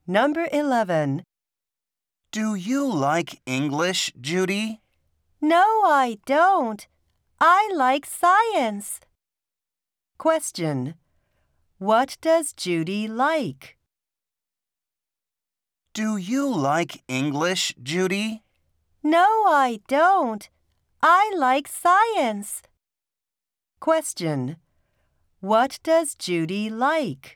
Number 11. Do you like English, Judy? No, I don't. I like science. Question. What does Judy like? Do you like English, Judy? No, I don't. I like science. Question. What does Judy like?